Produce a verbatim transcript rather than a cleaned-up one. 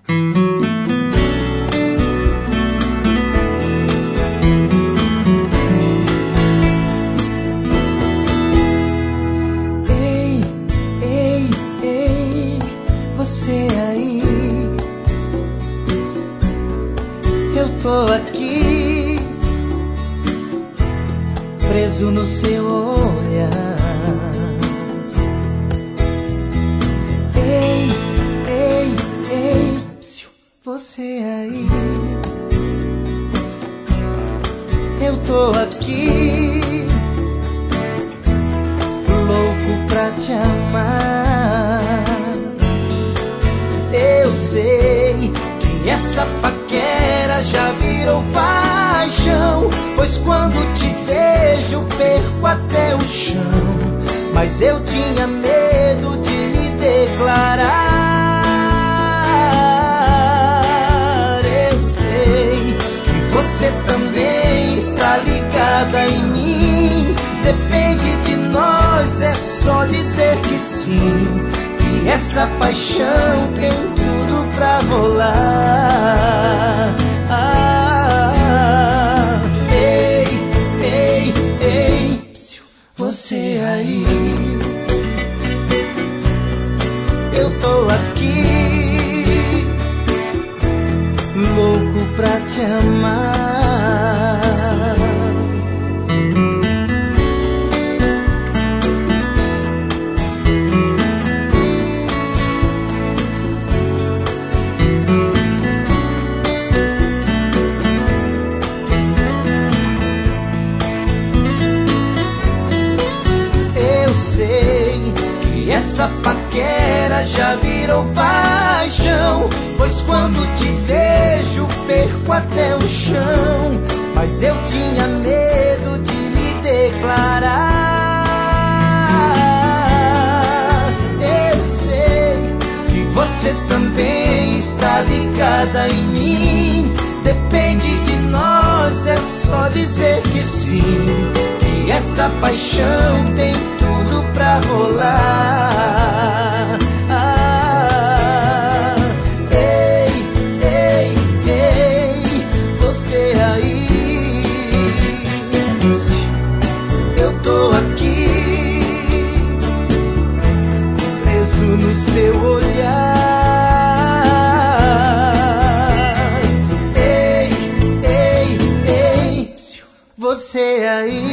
Ei, ei, ei, você aí, eu tô aqui, preso no seu olhar. Ei, ei, ei, você aí, eu tô aqui, louco pra te amar. Eu sei que essa paquera já virou paixão, pois quando te vejo perco até o chão. Mas eu tinha medo de me declarar. Eu sei que você também está ligada em mim. Depende de nós, é só dizer que sim. E essa paixão tem tudo pra rolar. Ah, ei, ei, ei, você aí, eu tô aqui, louco pra te amar. Essa paquera já virou paixão, pois quando te vejo perco até o chão. Mas eu tinha medo de me declarar. Eu sei que você também está ligada em mim. Depende de nós, é só dizer que sim. Que essa paixão tem tudo pra rolar. Ah, ei, ei, ei, você aí, eu tô aqui, preso no seu olhar. Ei, ei, ei, você aí,